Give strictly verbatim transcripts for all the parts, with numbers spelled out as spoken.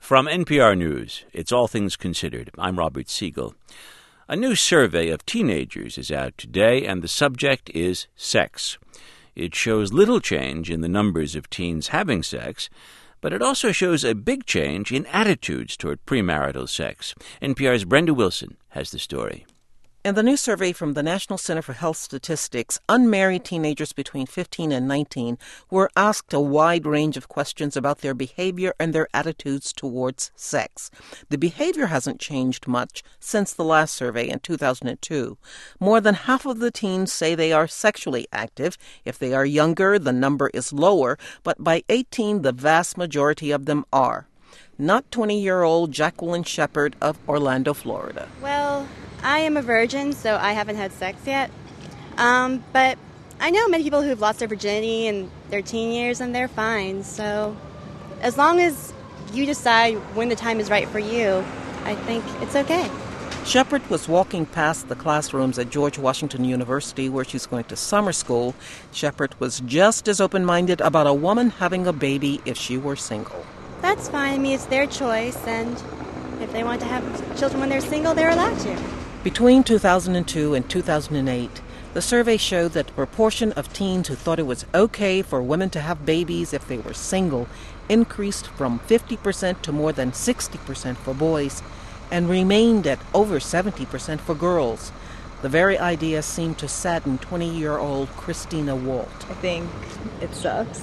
From N P R News, it's All Things Considered. I'm Robert Siegel. A new survey of teenagers is out today, and the subject is sex. It shows little change in the numbers of teens having sex, but it also shows a big change in attitudes toward premarital sex. N P R's Brenda Wilson has the story. In the new survey from the National Center for Health Statistics, unmarried teenagers between fifteen and nineteen were asked a wide range of questions about their behavior and their attitudes towards sex. The behavior hasn't changed much since the last survey in two thousand two. More than half of the teens say they are sexually active. If they are younger, the number is lower, but by eighteen, the vast majority of them are. Not twenty-year-old Jacqueline Shepard of Orlando, Florida. Well, I am a virgin, so I haven't had sex yet. Um, but I know many people who've lost their virginity in their teen years, and they're fine. So as long as you decide when the time is right for you, I think it's okay. Shepard was walking past the classrooms at George Washington University, where she's going to summer school. Shepard was just as open-minded about a woman having a baby if she were single. That's fine. I mean, it's their choice, and if they want to have children when they're single, they're allowed to. Between two thousand two and two thousand eight, the survey showed that the proportion of teens who thought it was okay for women to have babies if they were single increased from fifty percent to more than sixty percent for boys and remained at over seventy percent for girls. The very idea seemed to sadden twenty-year-old Christina Walt. I think it sucks.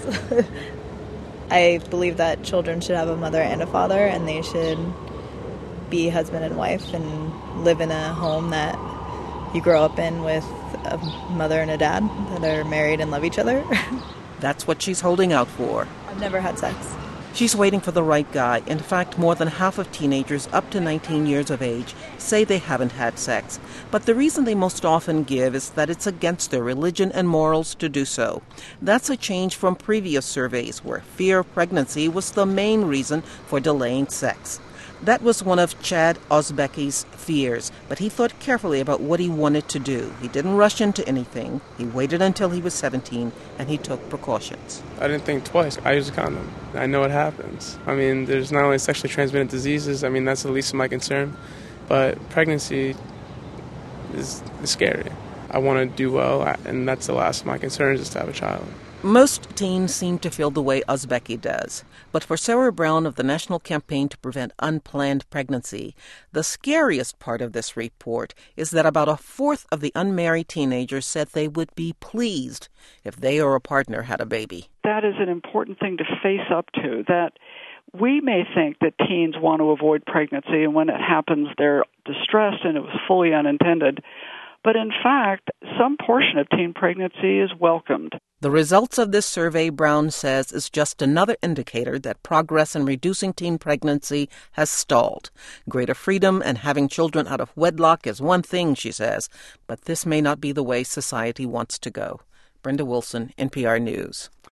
I believe that children should have a mother and a father, and they should be husband and wife and live in a home that you grow up in with a mother and a dad that are married and love each other. That's what she's holding out for. I've never had sex. She's waiting for the right guy. In fact, more than half of teenagers up to nineteen years of age say they haven't had sex. But the reason they most often give is that it's against their religion and morals to do so. That's a change from previous surveys where fear of pregnancy was the main reason for delaying sex. That was one of Chad Osbecky's fears, but he thought carefully about what he wanted to do. He didn't rush into anything. He waited until he was seventeen, and he took precautions. I didn't think twice. I use a condom. I know what happens. I mean, there's not only sexually transmitted diseases. I mean, that's the least of my concern. But pregnancy is, is scary. I want to do well, and that's the last of my concerns, is to have a child. Most teens seem to feel the way Osbecky does. But for Sarah Brown of the National Campaign to Prevent Unplanned Pregnancy, the scariest part of this report is that about a fourth of the unmarried teenagers said they would be pleased if they or a partner had a baby. That is an important thing to face up to, that we may think that teens want to avoid pregnancy, and when it happens, they're distressed and it was fully unintended. But in fact, some portion of teen pregnancy is welcomed. The results of this survey, Brown says, is just another indicator that progress in reducing teen pregnancy has stalled. Greater freedom and having children out of wedlock is one thing, she says, but this may not be the way society wants to go. Brenda Wilson, N P R News.